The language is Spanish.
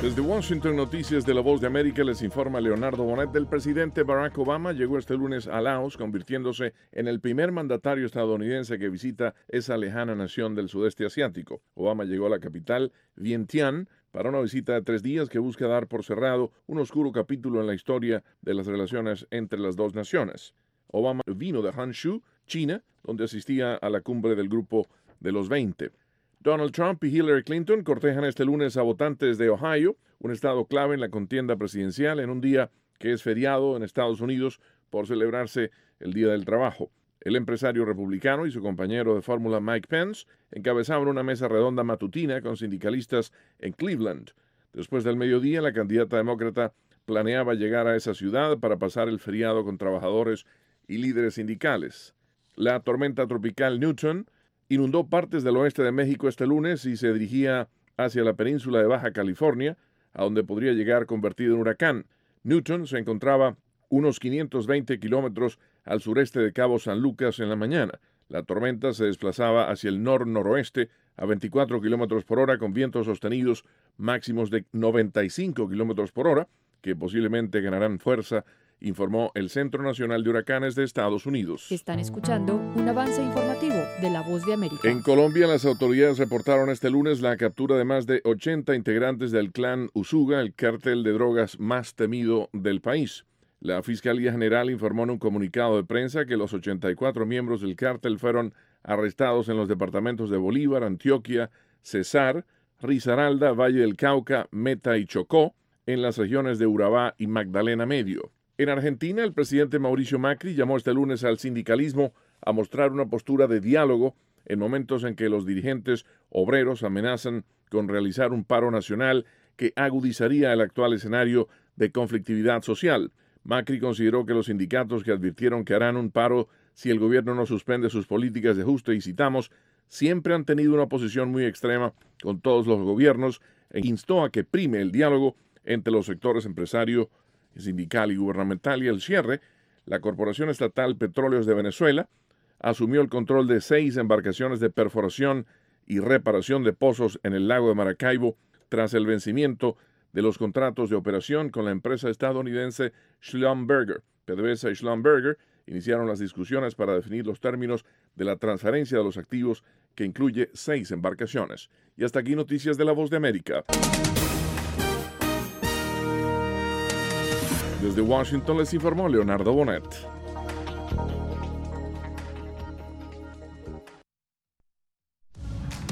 Desde Washington, Noticias de la Voz de América, les informa Leonardo Bonet. El presidente Barack Obama llegó este lunes a Laos, convirtiéndose en el primer mandatario estadounidense que visita esa lejana nación del sudeste asiático. Obama llegó a la capital, Vientiane, para una visita de 3 días que busca dar por cerrado un oscuro capítulo en la historia de las relaciones entre las dos naciones. Obama vino de Hangzhou, China, donde asistía a la cumbre del Grupo de los 20. Donald Trump y Hillary Clinton cortejan este lunes a votantes de Ohio, un estado clave en la contienda presidencial, en un día que es feriado en Estados Unidos por celebrarse el Día del Trabajo. El empresario republicano y su compañero de fórmula Mike Pence encabezaban una mesa redonda matutina con sindicalistas en Cleveland. Después del mediodía, la candidata demócrata planeaba llegar a esa ciudad para pasar el feriado con trabajadores y líderes sindicales. La tormenta tropical Newton inundó partes del oeste de México este lunes y se dirigía hacia la península de Baja California, a donde podría llegar convertido en huracán. Newton se encontraba unos 520 kilómetros al sureste de Cabo San Lucas en la mañana. La tormenta se desplazaba hacia el nor-noroeste a 24 kilómetros por hora con vientos sostenidos máximos de 95 kilómetros por hora, que posiblemente ganarán fuerza, informó el Centro Nacional de Huracanes de Estados Unidos. Están escuchando un avance informativo de La Voz de América. En Colombia, las autoridades reportaron este lunes la captura de más de 80 integrantes del clan Usuga, el cártel de drogas más temido del país. La Fiscalía General informó en un comunicado de prensa que los 84 miembros del cártel fueron arrestados en los departamentos de Bolívar, Antioquia, Cesar, Risaralda, Valle del Cauca, Meta y Chocó, en las regiones de Urabá y Magdalena Medio. En Argentina, el presidente Mauricio Macri llamó este lunes al sindicalismo a mostrar una postura de diálogo en momentos en que los dirigentes obreros amenazan con realizar un paro nacional que agudizaría el actual escenario de conflictividad social. Macri consideró que los sindicatos que advirtieron que harán un paro si el gobierno no suspende sus políticas de ajuste, y citamos, siempre han tenido una posición muy extrema con todos los gobiernos, e instó a que prime el diálogo entre los sectores empresario, sindical y gubernamental. Y al cierre, la Corporación Estatal Petróleos de Venezuela asumió el control de 6 embarcaciones de perforación y reparación de pozos en el lago de Maracaibo tras el vencimiento de los contratos de operación con la empresa estadounidense Schlumberger. PDVSA y Schlumberger iniciaron las discusiones para definir los términos de la transferencia de los activos, que incluye 6 embarcaciones. Y hasta aquí Noticias de la Voz de América. Desde Washington les informó Leonardo Bonet.